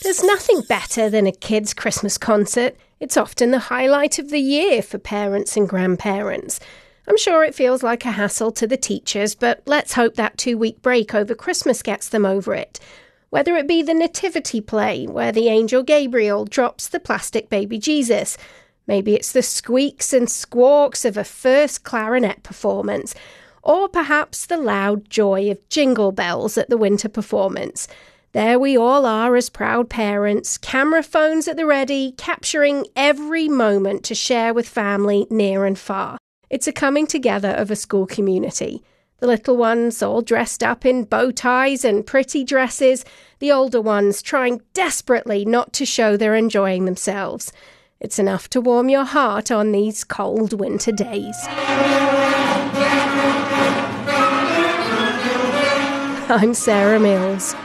There's nothing better than a kid's Christmas concert. It's often the highlight of the year for parents and grandparents. I'm sure it feels like a hassle to the teachers, but let's hope that 2-week break over Christmas gets them over it. Whether it be the nativity play, where the angel Gabriel drops the plastic baby Jesus. Maybe it's the squeaks and squawks of a first clarinet performance. Or perhaps the loud joy of jingle bells at the winter performance. There we all are as proud parents, camera phones at the ready, capturing every moment to share with family near and far. It's a coming together of a school community. The little ones all dressed up in bow ties and pretty dresses, the older ones trying desperately not to show they're enjoying themselves. It's enough to warm your heart on these cold winter days. I'm Sarah Mills.